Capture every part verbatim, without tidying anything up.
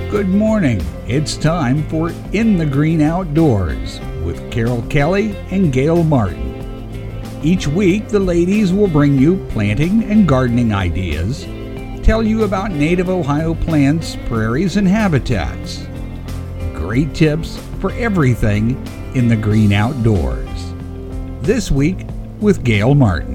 Good morning. It's time for In the Green Outdoors with Carol Kelly and Gail Martin. Each week, the ladies will bring you planting and gardening ideas, tell you about native Ohio plants, prairies, and habitats. Great tips for everything in the green outdoors. This week with Gail Martin.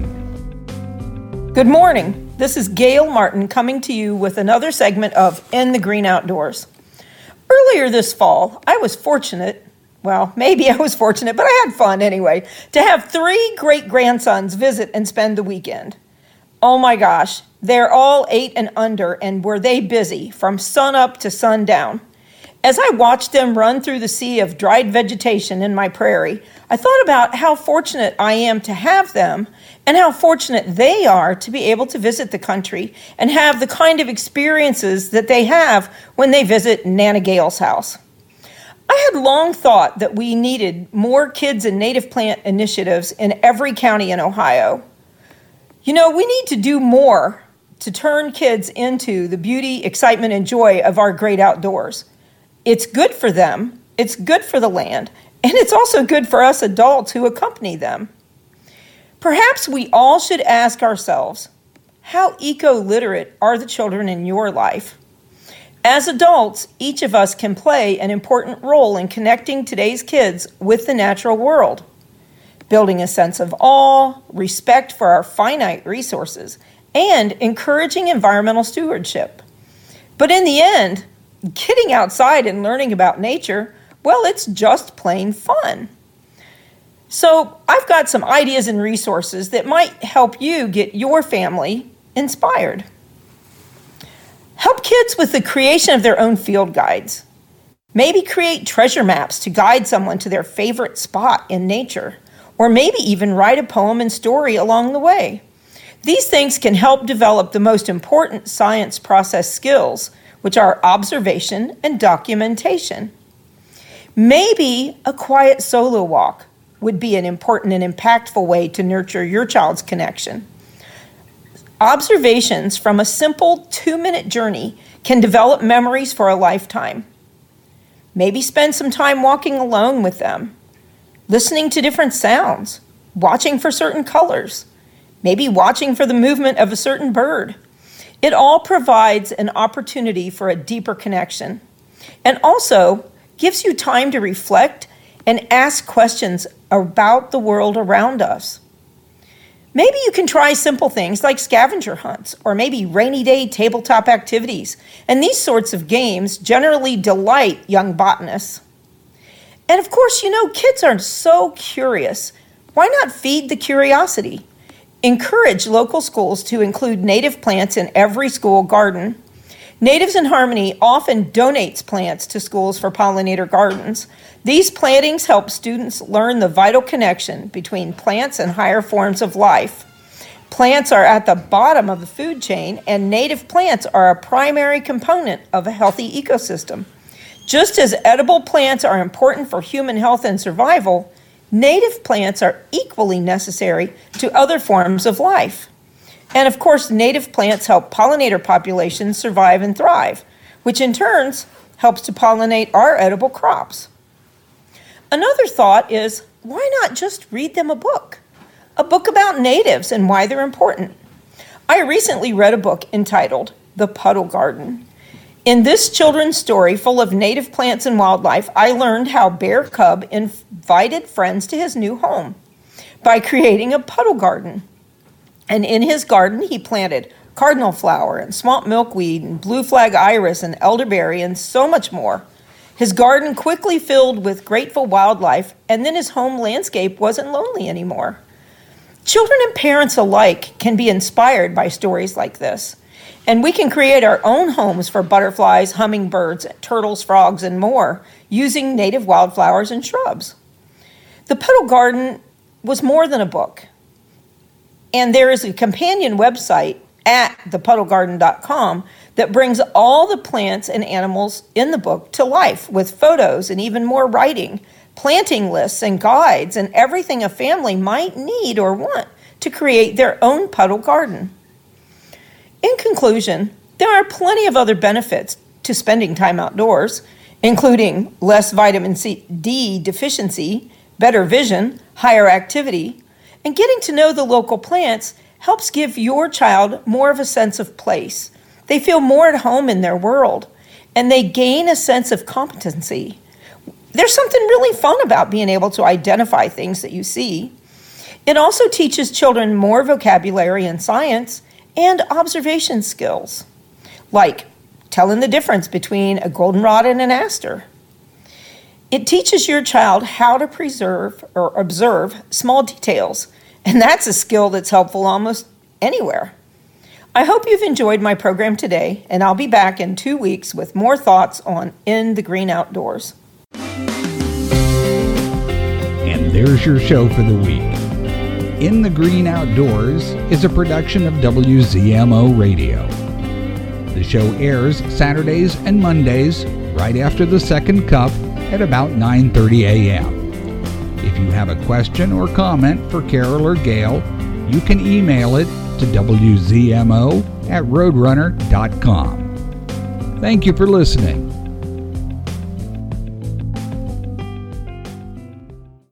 Good morning. This is Gail Martin coming to you with another segment of In the Green Outdoors. Earlier this fall, I was fortunate, well, maybe I was fortunate, but I had fun anyway, to have three great-grandsons visit and spend the weekend. Oh my gosh, they're all eight and under, and were they busy from sunup to sundown. As I watched them run through the sea of dried vegetation in my prairie, I thought about how fortunate I am to have them and how fortunate they are to be able to visit the country and have the kind of experiences that they have when they visit Nana Gail's house. I had long thought that we needed more kids and native plant initiatives in every county in Ohio. You know, we need to do more to turn kids into the beauty, excitement, and joy of our great outdoors. It's good for them, it's good for the land, and it's also good for us adults who accompany them. Perhaps we all should ask ourselves, how eco-literate are the children in your life? As adults, each of us can play an important role in connecting today's kids with the natural world, building a sense of awe, respect for our finite resources, and encouraging environmental stewardship. But in the end, getting outside and learning about nature, well, it's just plain fun. So I've got some ideas and resources that might help you get your family inspired. Help kids with the creation of their own field guides. Maybe create treasure maps to guide someone to their favorite spot in nature, or maybe even write a poem and story along the way. These things can help develop the most important science process skills, which are observation and documentation. Maybe a quiet solo walk would be an important and impactful way to nurture your child's connection. Observations from a simple two-minute journey can develop memories for a lifetime. Maybe spend some time walking alone with them, listening to different sounds, watching for certain colors, maybe watching for the movement of a certain bird. It all provides an opportunity for a deeper connection and also gives you time to reflect and ask questions about the world around us. Maybe you can try simple things like scavenger hunts or maybe rainy day tabletop activities, and these sorts of games generally delight young botanists. And of course, you know, kids are so curious. Why not feed the curiosity? Encourage local schools to include native plants in every school garden. Natives in Harmony often donates plants to schools for pollinator gardens. These plantings help students learn the vital connection between plants and higher forms of life. Plants are at the bottom of the food chain, and native plants are a primary component of a healthy ecosystem. Just as edible plants are important for human health and survival, native plants are equally necessary to other forms of life. And of course, native plants help pollinator populations survive and thrive, which in turn helps to pollinate our edible crops. Another thought is, why not just read them a book? A book about natives and why they're important. I recently read a book entitled The Puddle Garden. In this children's story full of native plants and wildlife, I learned how Bear Cub invited friends to his new home by creating a puddle garden. And in his garden, he planted cardinal flower and swamp milkweed and blue flag iris and elderberry and so much more. His garden quickly filled with grateful wildlife, and then his home landscape wasn't lonely anymore. Children and parents alike can be inspired by stories like this. And we can create our own homes for butterflies, hummingbirds, turtles, frogs, and more using native wildflowers and shrubs. The Puddle Garden was more than a book. And there is a companion website at the puddle garden dot com that brings all the plants and animals in the book to life with photos and even more writing, planting lists and guides, and everything a family might need or want to create their own puddle garden. In conclusion, there are plenty of other benefits to spending time outdoors, including less vitamin C, D deficiency, better vision, higher activity, and getting to know the local plants helps give your child more of a sense of place. They feel more at home in their world, and they gain a sense of competency. There's something really fun about being able to identify things that you see. It also teaches children more vocabulary in science and observation skills, like telling the difference between a goldenrod and an aster. It teaches your child how to preserve or observe small details, and that's a skill that's helpful almost anywhere. I hope you've enjoyed my program today, and I'll be back in two weeks with more thoughts on In the Green Outdoors. And there's your show for the week. In the Green Outdoors is a production of W Z M O Radio. The show airs Saturdays and Mondays right after the second cup at about nine thirty a.m. If you have a question or comment for Carol or Gail, you can email it to W Z M O at roadrunner dot com. Thank you for listening.